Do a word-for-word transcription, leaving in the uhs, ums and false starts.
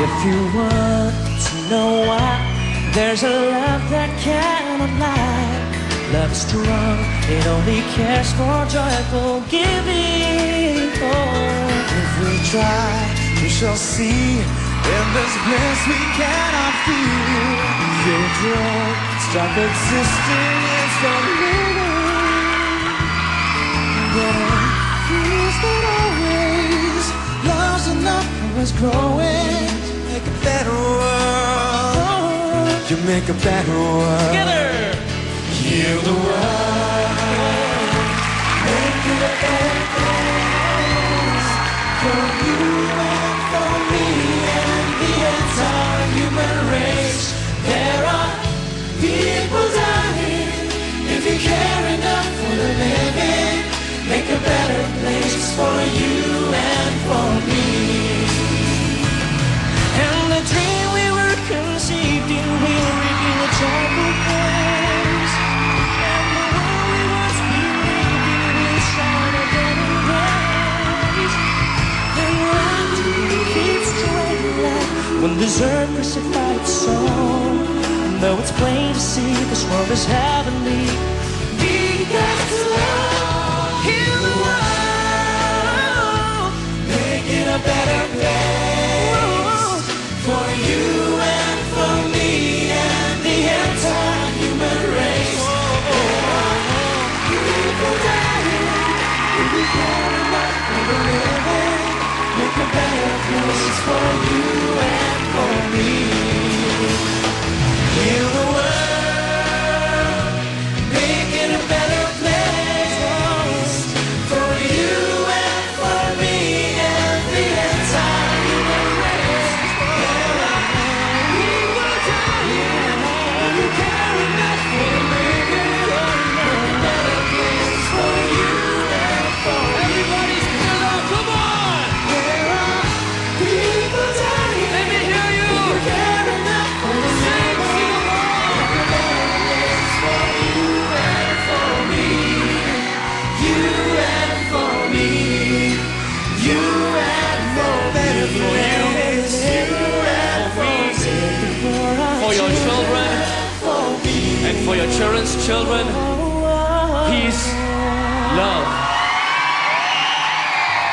If you want to know why, there's a love that cannot lie. Love is strong, it only cares for joyful giving. Oh, if we try, we shall see. In this bliss we cannot feel. Feel joy, stop existing and start living. But it feels that always love's enough for us growing. Make a better world. You make a better world. Together. Heal the world. Make it a better place for you and for me and the entire human race. There are people dying. If you care enough for the living, make a better place for you and for me. And the dream we were conceived in will reveal a joyful place. And the world we once believed in will shine a better place. And light keeps shining light when this earth crucified its soul. And though it's plain to see this world is heavenly, we got to love, heal the world, make it a better place for you and for me and the entire human race. There are people dying. If we care enough for the living, make a better place for you and for me. Heal the world, make it a better place for you and for me and the entire human race. There are people dying. If you care enough for the living, make a better place for you and for me. Everybody stand up, come on! There are people dying. Let me hear you. If you care enough for the living, make a better place for you and for me. You and for me. You and for me. You and for me. For your children and for your children's children, peace, love.